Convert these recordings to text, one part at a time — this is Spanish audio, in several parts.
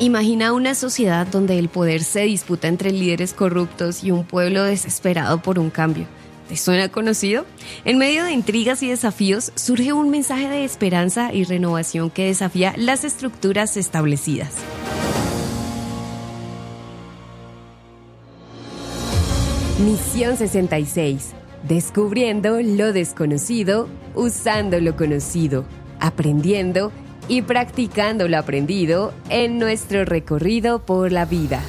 Imagina una sociedad donde el poder se disputa entre líderes corruptos y un pueblo desesperado por un cambio. ¿Te suena conocido? En medio de intrigas y desafíos surge un mensaje de esperanza y renovación que desafía las estructuras establecidas. Misión 66. Descubriendo lo desconocido, usando lo conocido, aprendiendo y practicando lo aprendido en nuestro recorrido por la vida.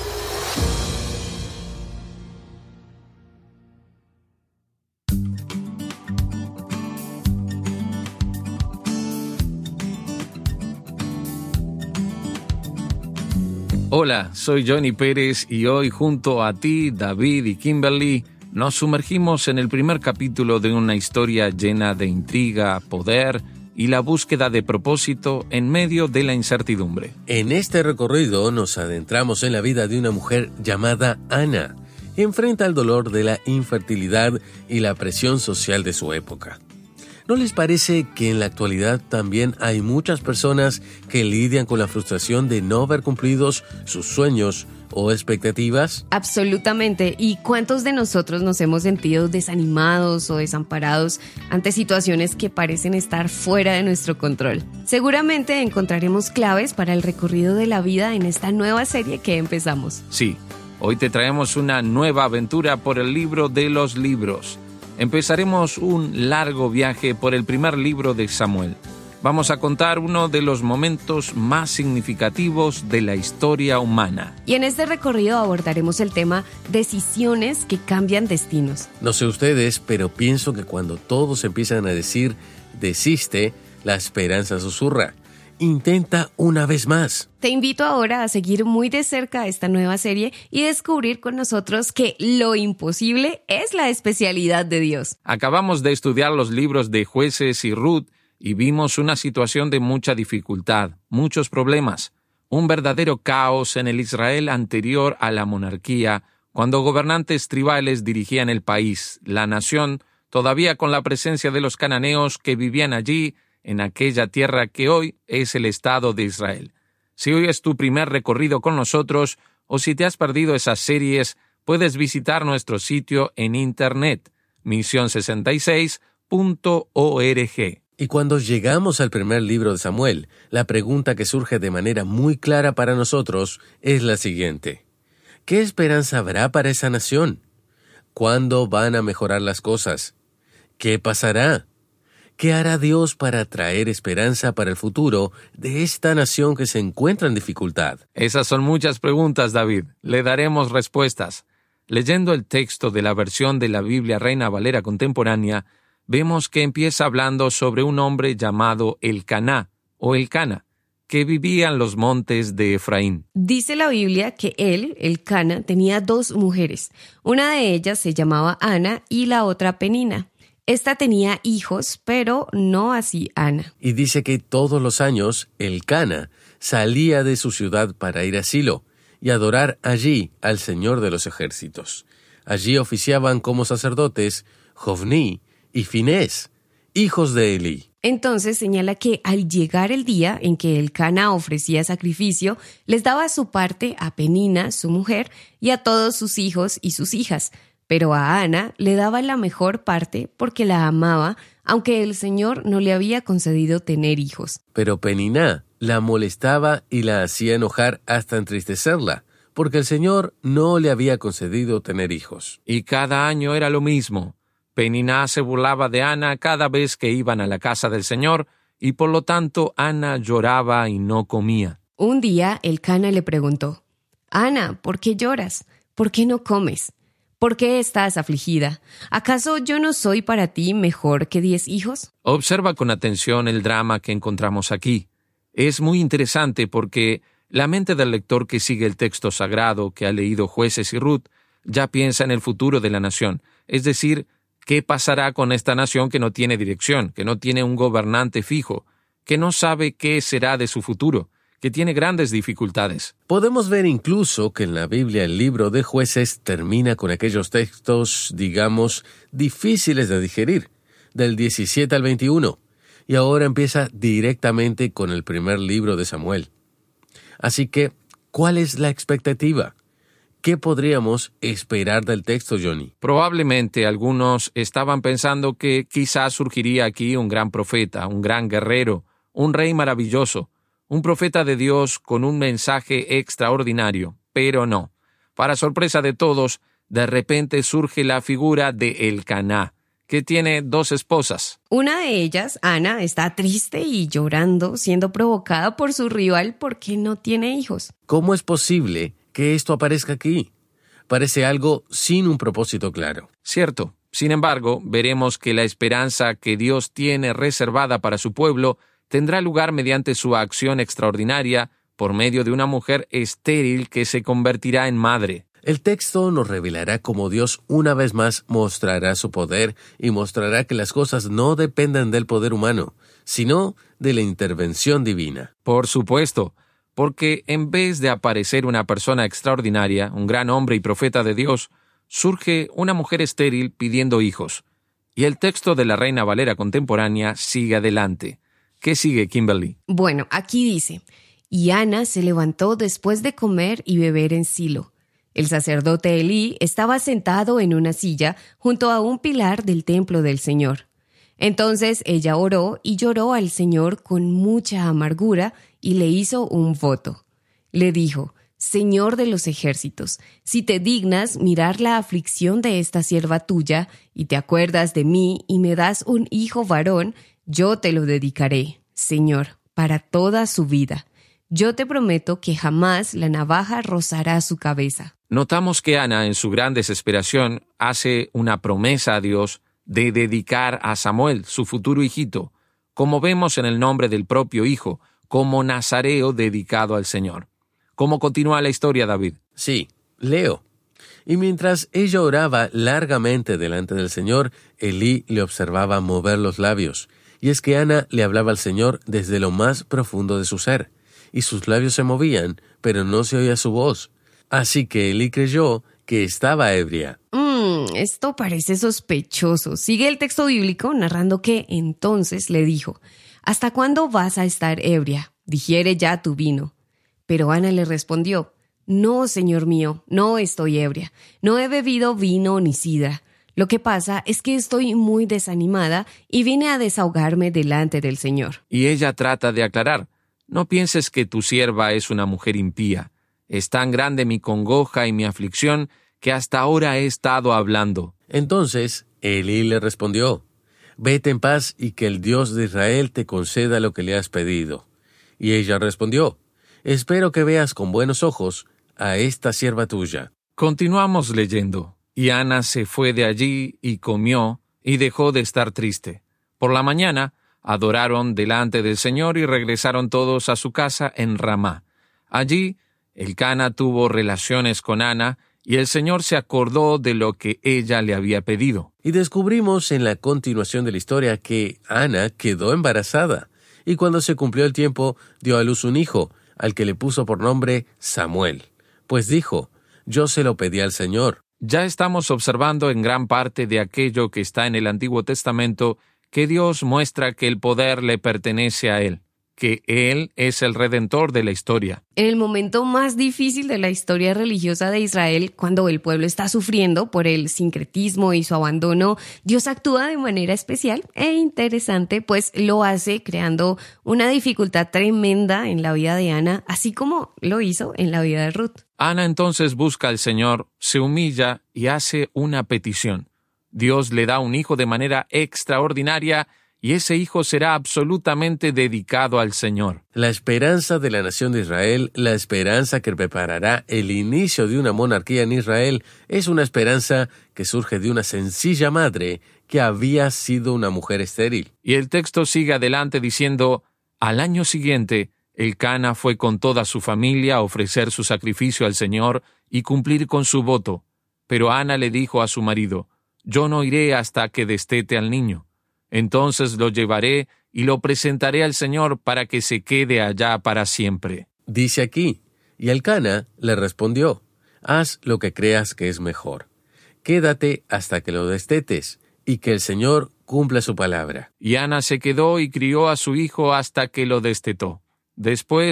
Hola, soy Johnny Pérez y hoy junto a ti, David y Kimberly, nos sumergimos en el primer capítulo de una historia llena de intriga, poder y la búsqueda de propósito en medio de la incertidumbre. En este recorrido nos adentramos en la vida de una mujer llamada Ana. Enfrenta el dolor de la infertilidad y la presión social de su época. ¿No les parece que en la actualidad también hay muchas personas que lidian con la frustración de no ver cumplidos sus sueños o expectativas? Absolutamente. ¿Y cuántos de nosotros nos hemos sentido desanimados o desamparados ante situaciones que parecen estar fuera de nuestro control? Seguramente encontraremos claves para el recorrido de la vida en esta nueva serie que empezamos. Sí, hoy te traemos una nueva aventura por el libro de los libros. Empezaremos un largo viaje por el primer libro de Samuel. Vamos a contar uno de los momentos más significativos de la historia humana. Y en este recorrido abordaremos el tema decisiones que cambian destinos. No sé ustedes, pero pienso que cuando todos empiezan a decir desiste, la esperanza susurra. Intenta una vez más. Te invito ahora a seguir muy de cerca esta nueva serie y descubrir con nosotros que lo imposible es la especialidad de Dios. Acabamos de estudiar los libros de Jueces y Ruth y vimos una situación de mucha dificultad, muchos problemas, un verdadero caos en el Israel anterior a la monarquía, cuando gobernantes tribales dirigían el país, la nación, todavía con la presencia de los cananeos que vivían allí, en aquella tierra que hoy es el Estado de Israel. Si hoy es tu primer recorrido con nosotros, o si te has perdido esas series, puedes visitar nuestro sitio en internet, mision66.org. Y cuando llegamos al primer libro de Samuel, la pregunta que surge de manera muy clara para nosotros es la siguiente. ¿Qué esperanza habrá para esa nación? ¿Cuándo van a mejorar las cosas? ¿Qué pasará? ¿Qué hará Dios para traer esperanza para el futuro de esta nación que se encuentra en dificultad? Esas son muchas preguntas, David. Le daremos respuestas. Leyendo el texto de la versión de la Biblia Reina Valera contemporánea, vemos que empieza hablando sobre un hombre llamado Elcaná, o Elcana, que vivía en los montes de Efraín. Dice la Biblia que él, Elcana, tenía 2 mujeres. Una de ellas se llamaba Ana y la otra Penina. Esta tenía hijos, pero no así Ana. Y dice que todos los años Elcana salía de su ciudad para ir a Silo y adorar allí al Señor de los ejércitos. Allí oficiaban como sacerdotes Jofní y Finés, hijos de Elí. Entonces señala que al llegar el día en que Elcana ofrecía sacrificio, les daba su parte a Penina, su mujer, y a todos sus hijos y sus hijas. Pero a Ana le daba la mejor parte porque la amaba, aunque el Señor no le había concedido tener hijos. Pero Peniná la molestaba y la hacía enojar hasta entristecerla, porque el Señor no le había concedido tener hijos. Y cada año era lo mismo. Peniná se burlaba de Ana cada vez que iban a la casa del Señor, y por lo tanto Ana lloraba y no comía. Un día Elcana le preguntó, «Ana, ¿por qué lloras? ¿Por qué no comes? ¿Por qué estás afligida? ¿Acaso yo no soy para ti mejor que 10 hijos?» Observa con atención el drama que encontramos aquí. Es muy interesante porque la mente del lector que sigue el texto sagrado que ha leído Jueces y Ruth ya piensa en el futuro de la nación, es decir, ¿qué pasará con esta nación que no tiene dirección, que no tiene un gobernante fijo, que no sabe qué será de su futuro, que tiene grandes dificultades? Podemos ver incluso que en la Biblia el libro de Jueces termina con aquellos textos, digamos, difíciles de digerir, del 17 al 21, y ahora empieza directamente con el primer libro de Samuel. Así que, ¿cuál es la expectativa? ¿Qué podríamos esperar del texto, Johnny? Probablemente algunos estaban pensando que quizás surgiría aquí un gran profeta, un gran guerrero, un rey maravilloso, un profeta de Dios con un mensaje extraordinario, pero no. Para sorpresa de todos, de repente surge la figura de Elcaná, que tiene 2 esposas. Una de ellas, Ana, está triste y llorando, siendo provocada por su rival porque no tiene hijos. ¿Cómo es posible que esto aparezca aquí? Parece algo sin un propósito claro. Cierto. Sin embargo, veremos que la esperanza que Dios tiene reservada para su pueblo tendrá lugar mediante su acción extraordinaria por medio de una mujer estéril que se convertirá en madre. El texto nos revelará cómo Dios una vez más mostrará su poder y mostrará que las cosas no dependen del poder humano, sino de la intervención divina. Por supuesto, porque en vez de aparecer una persona extraordinaria, un gran hombre y profeta de Dios, surge una mujer estéril pidiendo hijos. Y el texto de la Reina Valera contemporánea sigue adelante. ¿Qué sigue, Kimberly? Bueno, aquí dice, y Ana se levantó después de comer y beber en Silo. El sacerdote Elí estaba sentado en una silla junto a un pilar del templo del Señor. Entonces ella oró y lloró al Señor con mucha amargura y le hizo un voto. Le dijo, Señor de los ejércitos, si te dignas mirar la aflicción de esta sierva tuya y te acuerdas de mí y me das un hijo varón, yo te lo dedicaré, Señor, para toda su vida. Yo te prometo que jamás la navaja rozará su cabeza. Notamos que Ana, en su gran desesperación, hace una promesa a Dios de dedicar a Samuel, su futuro hijito, como vemos en el nombre del propio hijo, como nazareo dedicado al Señor. ¿Cómo continúa la historia, David? Sí, leo. Y mientras ella oraba largamente delante del Señor, Elí le observaba mover los labios. Y es que Ana le hablaba al Señor desde lo más profundo de su ser. Y sus labios se movían, pero no se oía su voz. Así que Elí creyó que estaba ebria. Esto parece sospechoso. Sigue el texto bíblico narrando que entonces le dijo, ¿hasta cuándo vas a estar ebria? Digiere ya tu vino. Pero Ana le respondió, no, señor mío, no estoy ebria. No he bebido vino ni sidra. Lo que pasa es que estoy muy desanimada y vine a desahogarme delante del Señor. Y ella trata de aclarar, no pienses que tu sierva es una mujer impía. Es tan grande mi congoja y mi aflicción que hasta ahora he estado hablando. Entonces Elí le respondió, vete en paz y que el Dios de Israel te conceda lo que le has pedido. Y ella respondió, espero que veas con buenos ojos a esta sierva tuya. Continuamos leyendo. Y Ana se fue de allí y comió y dejó de estar triste. Por la mañana adoraron delante del Señor y regresaron todos a su casa en Ramá. Allí Elcana tuvo relaciones con Ana y el Señor se acordó de lo que ella le había pedido. Y descubrimos en la continuación de la historia que Ana quedó embarazada y cuando se cumplió el tiempo dio a luz un hijo, al que le puso por nombre Samuel, pues dijo, yo se lo pedí al Señor. Ya estamos observando en gran parte de aquello que está en el Antiguo Testamento que Dios muestra que el poder le pertenece a Él, que Él es el Redentor de la historia. En el momento más difícil de la historia religiosa de Israel, cuando el pueblo está sufriendo por el sincretismo y su abandono, Dios actúa de manera especial e interesante, pues lo hace creando una dificultad tremenda en la vida de Ana, así como lo hizo en la vida de Ruth. Ana entonces busca al Señor, se humilla y hace una petición. Dios le da un hijo de manera extraordinaria y ese hijo será absolutamente dedicado al Señor. La esperanza de la nación de Israel, la esperanza que preparará el inicio de una monarquía en Israel, es una esperanza que surge de una sencilla madre que había sido una mujer estéril. Y el texto sigue adelante diciendo, al año siguiente, Elcana fue con toda su familia a ofrecer su sacrificio al Señor y cumplir con su voto. Pero Ana le dijo a su marido, yo no iré hasta que destete al niño. Entonces lo llevaré y lo presentaré al Señor para que se quede allá para siempre. Dice aquí, y Elcana le respondió, haz lo que creas que es mejor. Quédate hasta que lo destetes y que el Señor cumpla su palabra. Y Ana se quedó y crió a su hijo hasta que lo destetó. Después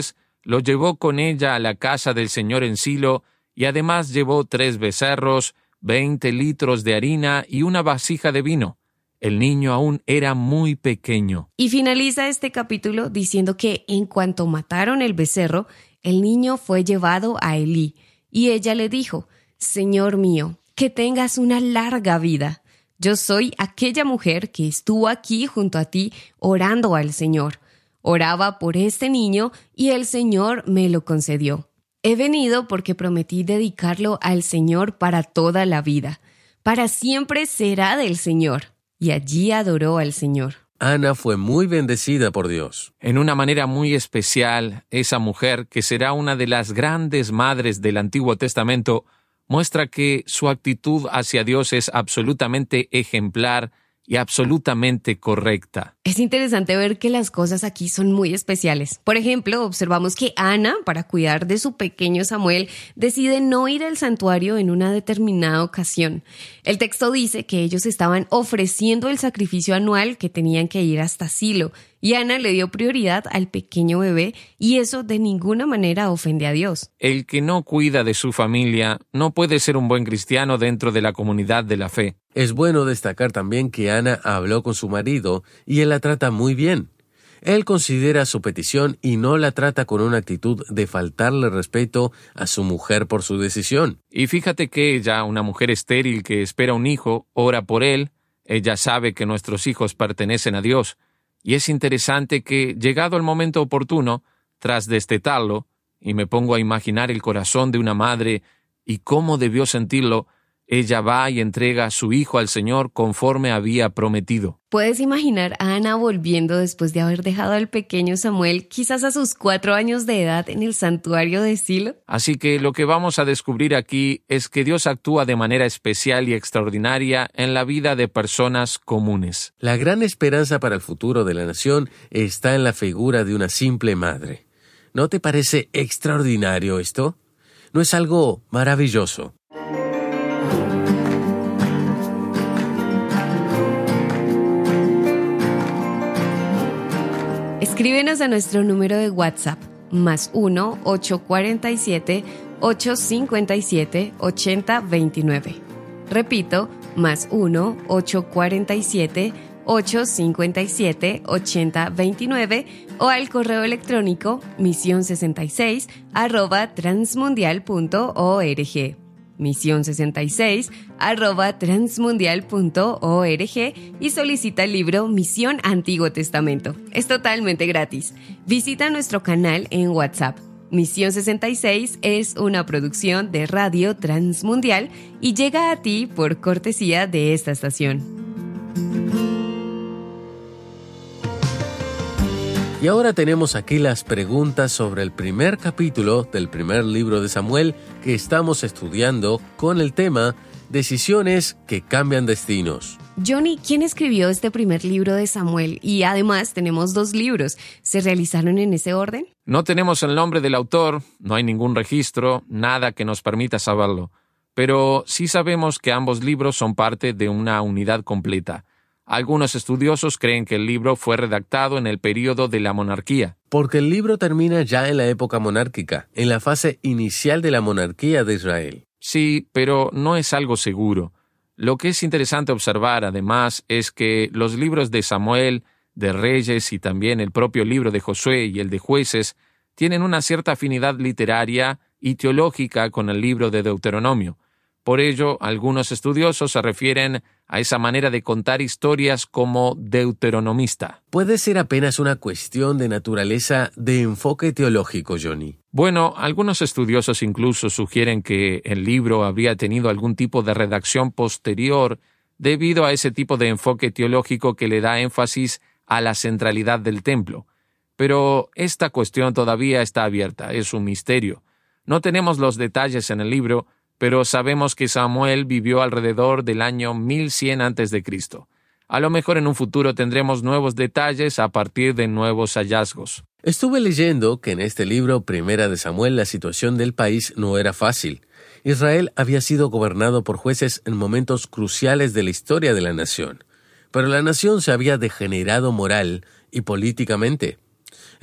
lo llevó con ella a la casa del Señor en Silo, y además llevó 3 becerros, 20 litros de harina y una vasija de vino. El niño aún era muy pequeño. Y finaliza este capítulo diciendo que en cuanto mataron el becerro, el niño fue llevado a Elí, y ella le dijo: Señor mío, que tengas una larga vida. Yo soy aquella mujer que estuvo aquí junto a ti orando al Señor. Oraba por este niño y el Señor me lo concedió. He venido porque prometí dedicarlo al Señor para toda la vida. Para siempre será del Señor. Y allí adoró al Señor. Ana fue muy bendecida por Dios. En una manera muy especial, esa mujer, que será una de las grandes madres del Antiguo Testamento, muestra que su actitud hacia Dios es absolutamente ejemplar y absolutamente correcta. Es interesante ver que las cosas aquí son muy especiales. Por ejemplo, observamos que Ana, para cuidar de su pequeño Samuel, decide no ir al santuario en una determinada ocasión. El texto dice que ellos estaban ofreciendo el sacrificio anual, que tenían que ir hasta Silo, y Ana le dio prioridad al pequeño bebé, y eso de ninguna manera ofende a Dios. El que no cuida de su familia no puede ser un buen cristiano dentro de la comunidad de la fe. Es bueno destacar también que Ana habló con su marido y él la trata muy bien. Él considera su petición y no la trata con una actitud de faltarle respeto a su mujer por su decisión. Y fíjate que ella, una mujer estéril que espera un hijo, ora por él. Ella sabe que nuestros hijos pertenecen a Dios. Y es interesante que, llegado el momento oportuno, tras destetarlo, y me pongo a imaginar el corazón de una madre y cómo debió sentirlo, ella va y entrega a su hijo al Señor conforme había prometido. ¿Puedes imaginar a Ana volviendo después de haber dejado al pequeño Samuel, quizás a sus 4 años de edad, en el santuario de Silo? Así que lo que vamos a descubrir aquí es que Dios actúa de manera especial y extraordinaria en la vida de personas comunes. La gran esperanza para el futuro de la nación está en la figura de una simple madre. ¿No te parece extraordinario esto? ¿No es algo maravilloso? Escríbenos a nuestro número de WhatsApp, +1 847 857 8029. Repito, +1 847 857 8029 o al correo electrónico mision66@transmundial.org. mision66@transmundial.org y solicita el libro Misión Antiguo Testamento. Es totalmente gratis. Visita nuestro canal en WhatsApp. Misión 66 es una producción de Radio Transmundial y llega a ti por cortesía de esta estación. Y ahora tenemos aquí las preguntas sobre el primer capítulo del primer libro de Samuel que estamos estudiando con el tema Decisiones que cambian destinos. Johnny, ¿quién escribió este primer libro de Samuel? Y además tenemos 2 libros. ¿Se realizaron en ese orden? No tenemos el nombre del autor, no hay ningún registro, nada que nos permita saberlo. Pero sí sabemos que ambos libros son parte de una unidad completa. Algunos estudiosos creen que el libro fue redactado en el período de la monarquía. Porque el libro termina ya en la época monárquica, en la fase inicial de la monarquía de Israel. Sí, pero no es algo seguro. Lo que es interesante observar, además, es que los libros de Samuel, de Reyes y también el propio libro de Josué y el de Jueces tienen una cierta afinidad literaria y teológica con el libro de Deuteronomio. Por ello, algunos estudiosos se refieren a esa manera de contar historias como deuteronomista. Puede ser apenas una cuestión de naturaleza de enfoque teológico, Johnny. Bueno, algunos estudiosos incluso sugieren que el libro habría tenido algún tipo de redacción posterior debido a ese tipo de enfoque teológico que le da énfasis a la centralidad del templo. Pero esta cuestión todavía está abierta, es un misterio. No tenemos los detalles en el libro, pero sabemos que Samuel vivió alrededor del año 1100 a.C. A lo mejor en un futuro tendremos nuevos detalles a partir de nuevos hallazgos. Estuve leyendo que en este libro, Primera de Samuel, la situación del país no era fácil. Israel había sido gobernado por jueces en momentos cruciales de la historia de la nación, pero la nación se había degenerado moral y políticamente.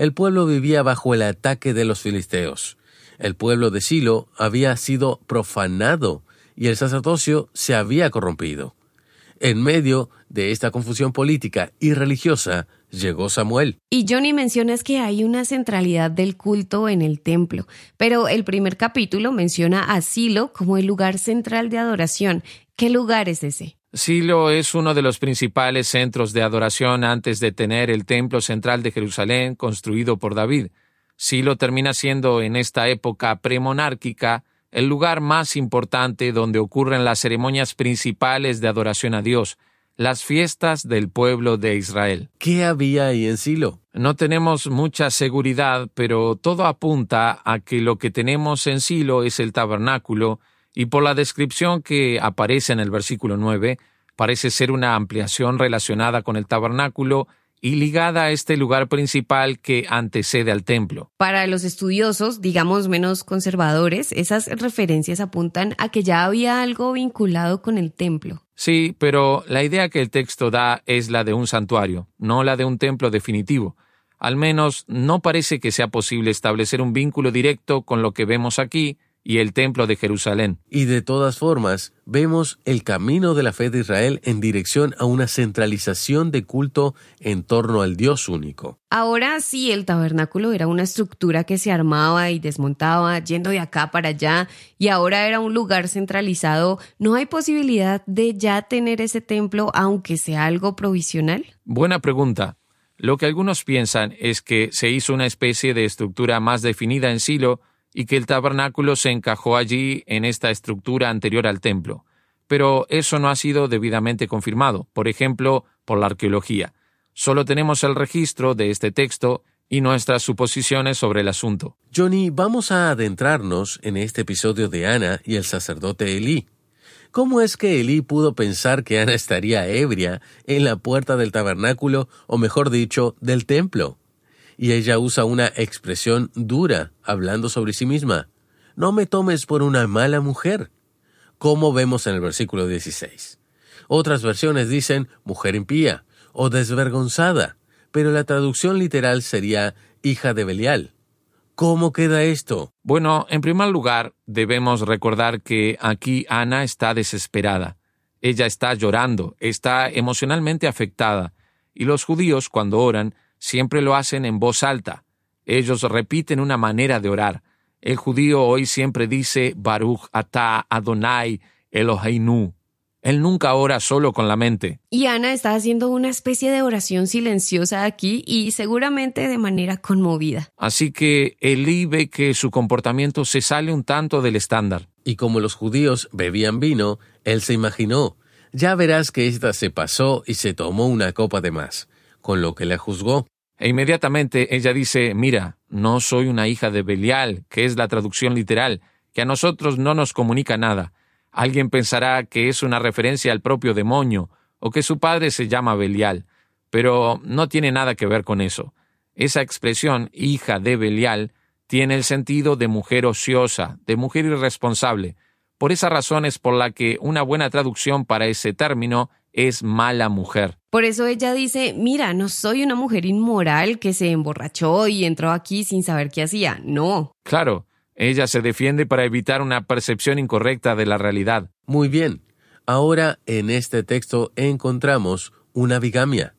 El pueblo vivía bajo el ataque de los filisteos. El pueblo de Silo había sido profanado y el sacerdocio se había corrompido. En medio de esta confusión política y religiosa, llegó Samuel. Y Johnny, mencionas que hay una centralidad del culto en el templo, pero el primer capítulo menciona a Silo como el lugar central de adoración. ¿Qué lugar es ese? Silo es uno de los principales centros de adoración antes de tener el templo central de Jerusalén construido por David. Silo termina siendo en esta época premonárquica el lugar más importante donde ocurren las ceremonias principales de adoración a Dios, las fiestas del pueblo de Israel. ¿Qué había ahí en Silo? No tenemos mucha seguridad, pero todo apunta a que lo que tenemos en Silo es el tabernáculo, y por la descripción que aparece en el versículo 9, parece ser una ampliación relacionada con el tabernáculo y ligada a este lugar principal que antecede al templo. Para los estudiosos, digamos menos conservadores, esas referencias apuntan a que ya había algo vinculado con el templo. Sí, pero la idea que el texto da es la de un santuario, no la de un templo definitivo. Al menos no parece que sea posible establecer un vínculo directo con lo que vemos aquí y el templo de Jerusalén. Y de todas formas, vemos el camino de la fe de Israel en dirección a una centralización de culto en torno al Dios único. Ahora sí, el tabernáculo era una estructura que se armaba y desmontaba, yendo de acá para allá, y ahora era un lugar centralizado. ¿No hay posibilidad de ya tener ese templo, aunque sea algo provisional? Buena pregunta. Lo que algunos piensan es que se hizo una especie de estructura más definida en Silo, y que el tabernáculo se encajó allí en esta estructura anterior al templo. Pero eso no ha sido debidamente confirmado, por ejemplo, por la arqueología. Solo tenemos el registro de este texto y nuestras suposiciones sobre el asunto. Johnny, vamos a adentrarnos en este episodio de Ana y el sacerdote Elí. ¿Cómo es que Elí pudo pensar que Ana estaría ebria en la puerta del tabernáculo, o mejor dicho, del templo? Y ella usa una expresión dura, hablando sobre sí misma. No me tomes por una mala mujer, como vemos en el versículo 16. Otras versiones dicen mujer impía o desvergonzada, pero la traducción literal sería hija de Belial. ¿Cómo queda esto? Bueno, en primer lugar, debemos recordar que aquí Ana está desesperada. Ella está llorando, está emocionalmente afectada, y los judíos, cuando oran, siempre lo hacen en voz alta. Ellos repiten una manera de orar. El judío hoy siempre dice Baruch atah Adonai Eloheinu. Él nunca ora solo con la mente. Y Ana está haciendo una especie de oración silenciosa aquí y seguramente de manera conmovida. Así que Elí ve que su comportamiento se sale un tanto del estándar. Y como los judíos bebían vino, él se imaginó, ya verás que ésta se pasó y se tomó una copa de más, con lo que la juzgó. E inmediatamente ella dice, mira, no soy una hija de Belial, que es la traducción literal, que a nosotros no nos comunica nada. Alguien pensará que es una referencia al propio demonio, o que su padre se llama Belial, pero no tiene nada que ver con eso. Esa expresión, hija de Belial, tiene el sentido de mujer ociosa, de mujer irresponsable. Por esa razón es por la que una buena traducción para ese término es mala mujer. Por eso ella dice, mira, no soy una mujer inmoral que se emborrachó y entró aquí sin saber qué hacía. No. Claro, ella se defiende para evitar una percepción incorrecta de la realidad. Muy bien. Ahora en este texto encontramos una bigamia.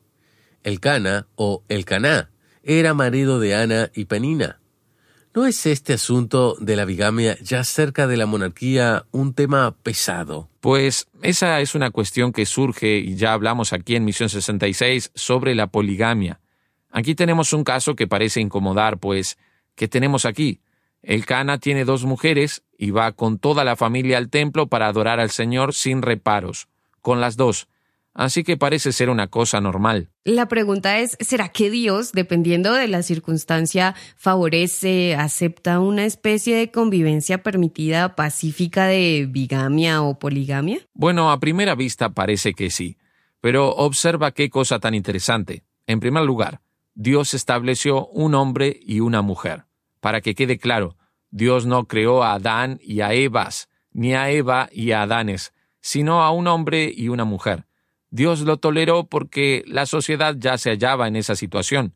Elcana o Elcaná era marido de Ana y Penina. ¿No es este asunto de la bigamia ya cerca de la monarquía un tema pesado? Pues esa es una cuestión que surge, y ya hablamos aquí en Misión 66, sobre la poligamia. Aquí tenemos un caso que parece incomodar, pues, ¿qué tenemos aquí? Elcana tiene 2 mujeres y va con toda la familia al templo para adorar al Señor sin reparos, con las 2. Así que parece ser una cosa normal. La pregunta es, ¿será que Dios, dependiendo de la circunstancia, favorece, acepta una especie de convivencia permitida pacífica de bigamia o poligamia? Bueno, a primera vista parece que sí, pero observa qué cosa tan interesante. En primer lugar, Dios estableció un hombre y una mujer. Para que quede claro, Dios no creó a Adán y a Evas, ni a Eva y a Adanes, sino a un hombre y una mujer. Dios lo toleró porque la sociedad ya se hallaba en esa situación.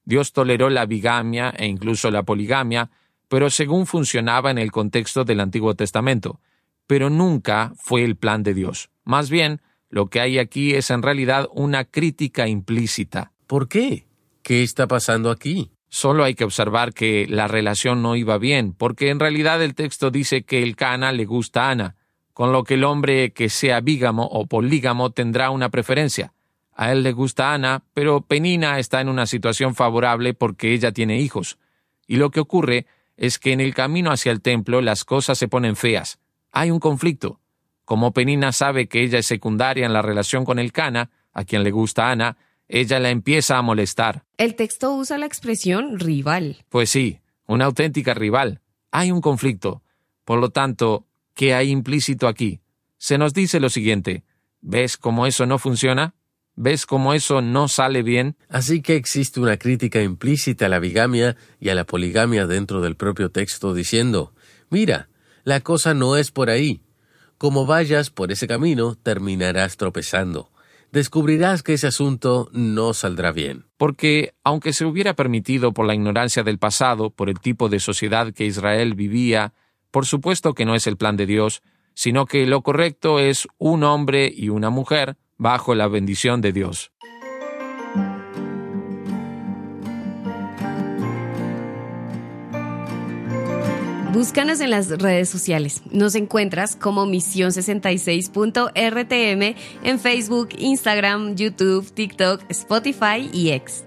Dios toleró la bigamia e incluso la poligamia, pero según funcionaba en el contexto del Antiguo Testamento. Pero nunca fue el plan de Dios. Más bien, lo que hay aquí es en realidad una crítica implícita. ¿Por qué? ¿Qué está pasando aquí? Solo hay que observar que la relación no iba bien, porque en realidad el texto dice que el Cana le gusta a Ana, con lo que el hombre que sea bígamo o polígamo tendrá una preferencia. A él le gusta Ana, pero Penina está en una situación favorable porque ella tiene hijos. Y lo que ocurre es que en el camino hacia el templo las cosas se ponen feas. Hay un conflicto. Como Penina sabe que ella es secundaria en la relación con el Cana, a quien le gusta Ana, ella la empieza a molestar. El texto usa la expresión rival. Pues sí, una auténtica rival. Hay un conflicto. Por lo tanto, ¿qué hay implícito aquí? Se nos dice lo siguiente: ¿ves cómo eso no funciona? ¿Ves cómo eso no sale bien? Así que existe una crítica implícita a la bigamia y a la poligamia dentro del propio texto diciendo: mira, la cosa no es por ahí. Como vayas por ese camino, terminarás tropezando. Descubrirás que ese asunto no saldrá bien. Porque, aunque se hubiera permitido por la ignorancia del pasado, por el tipo de sociedad que Israel vivía, por supuesto que no es el plan de Dios, sino que lo correcto es un hombre y una mujer bajo la bendición de Dios. Búscanos en las redes sociales. Nos encuentras como Misión66.rtm en Facebook, Instagram, YouTube, TikTok, Spotify y X.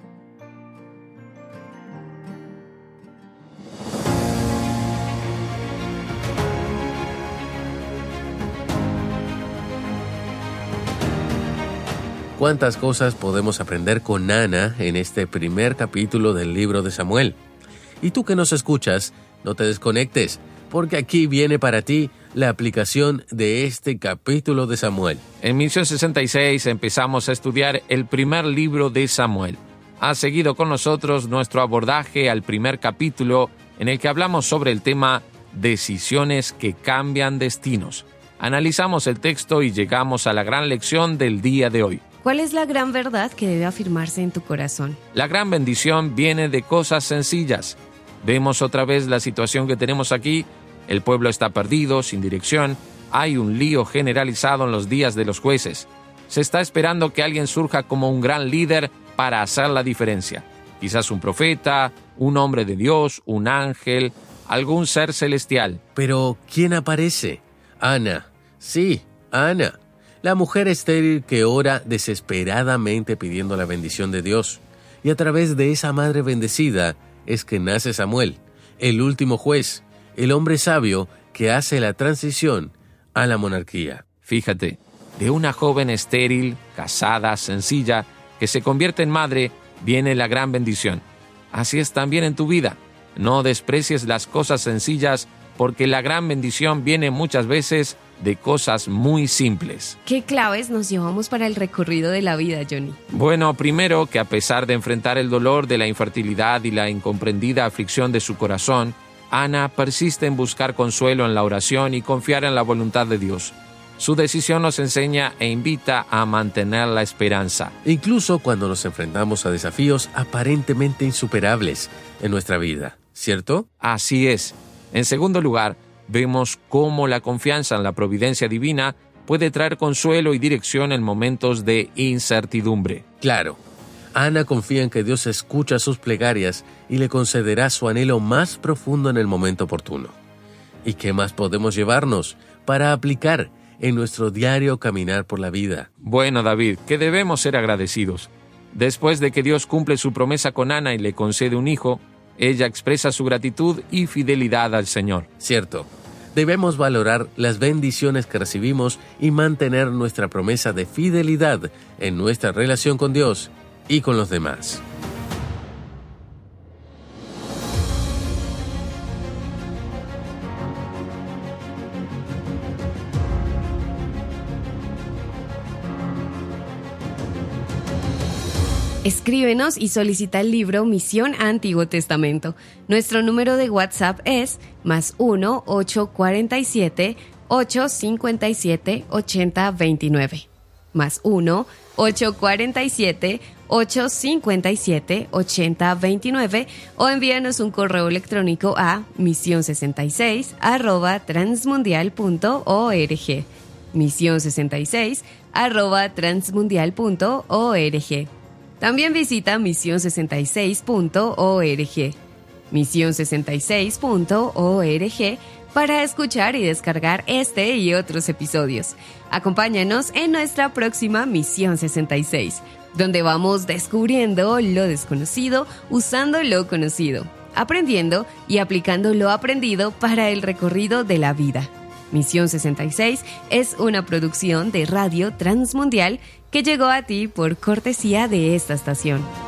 ¿Cuántas cosas podemos aprender con Ana en este primer capítulo del libro de Samuel? Y tú que nos escuchas, no te desconectes, porque aquí viene para ti la aplicación de este capítulo de Samuel. En Misión 66 empezamos a estudiar el primer libro de Samuel. Has seguido con nosotros nuestro abordaje al primer capítulo en el que hablamos sobre el tema decisiones que cambian destinos. Analizamos el texto y llegamos a la gran lección del día de hoy. ¿Cuál es la gran verdad que debe afirmarse en tu corazón? La gran bendición viene de cosas sencillas. Vemos otra vez la situación que tenemos aquí. El pueblo está perdido, sin dirección. Hay un lío generalizado en los días de los jueces. Se está esperando que alguien surja como un gran líder para hacer la diferencia. Quizás un profeta, un hombre de Dios, un ángel, algún ser celestial. Pero, ¿quién aparece? Ana. Sí, Ana. La mujer estéril que ora desesperadamente pidiendo la bendición de Dios. Y a través de esa madre bendecida es que nace Samuel, el último juez, el hombre sabio que hace la transición a la monarquía. Fíjate, de una joven estéril, casada, sencilla, que se convierte en madre, viene la gran bendición. Así es también en tu vida. No desprecies las cosas sencillas, porque la gran bendición viene muchas veces de cosas muy simples. ¿Qué claves nos llevamos para el recorrido de la vida, Johnny? Bueno, primero que a pesar de enfrentar el dolor de la infertilidad y la incomprendida aflicción de su corazón, Ana persiste en buscar consuelo en la oración y confiar en la voluntad de Dios. Su decisión nos enseña e invita a mantener la esperanza. Incluso cuando nos enfrentamos a desafíos aparentemente insuperables en nuestra vida, ¿cierto? Así es. En segundo lugar, vemos cómo la confianza en la providencia divina puede traer consuelo y dirección en momentos de incertidumbre. Claro, Ana confía en que Dios escucha sus plegarias y le concederá su anhelo más profundo en el momento oportuno. ¿Y qué más podemos llevarnos para aplicar en nuestro diario caminar por la vida? Bueno, David, que debemos ser agradecidos. Después de que Dios cumple su promesa con Ana y le concede un hijo, ella expresa su gratitud y fidelidad al Señor. Cierto. Debemos valorar las bendiciones que recibimos y mantener nuestra promesa de fidelidad en nuestra relación con Dios y con los demás. Escríbenos y solicita el libro Misión Antiguo Testamento. Nuestro número de WhatsApp es +1 847 857 8029. +1 847 857-8029 o envíanos un correo electrónico a misión66@transmundial.org. misión66@transmundial.org. También visita misión66.org. misión66.org para escuchar y descargar este y otros episodios. Acompáñanos en nuestra próxima Misión 66, donde vamos descubriendo lo desconocido usando lo conocido, aprendiendo y aplicando lo aprendido para el recorrido de la vida. Misión 66 es una producción de Radio Transmundial que llegó a ti por cortesía de esta estación.